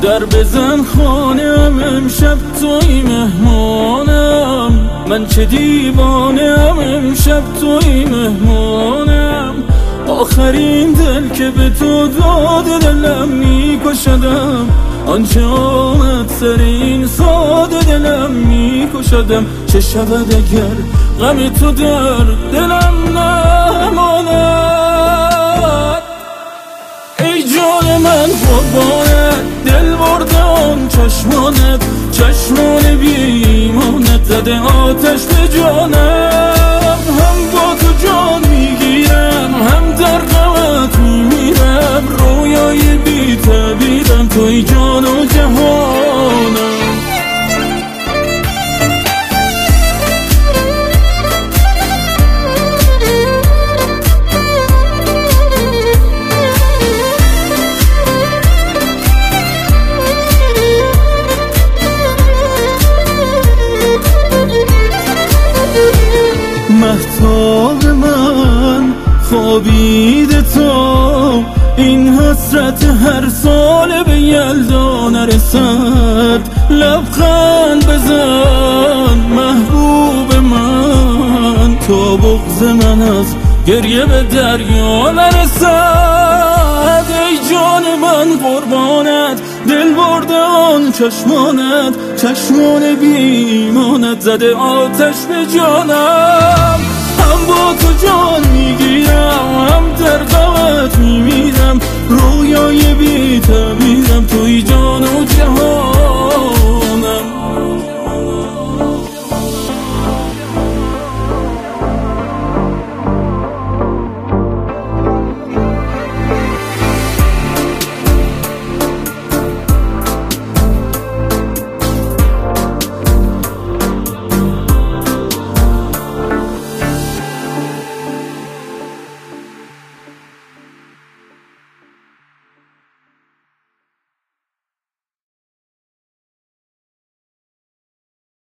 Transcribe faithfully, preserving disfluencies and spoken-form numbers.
در بزن خانم امشب توی مهمانم، من چه دیوانم امشب توی مهمانم. آخرین دل که به تو داد دلم میکشدم، آنچه آمد سر این ساده دلم میکشدم. چه شود اگر غم تو در دلم نماند؟ ای جان من قربانت، دل برده آن چشمانت، چشمان بیمانت زده آتش به جانم. هم با تو جان میگیرم، هم در غمت میمیرم، رویای بی تعبیرم، توی جان و جهانم. مهتاب من خوابیده تا این حسرت هر سال به یلدا نرسد. لبخند بزن محبوب من، تا بغض من از گریه به دریا نرسد. ای جان من قربانت، دل برده آن چشمانت، چشمان بیمانت زده آتش به جانم. هم با تو جان میگیرم، هم در غمت میمیرم، رویای بی تعبیرم، توی جان و جهان.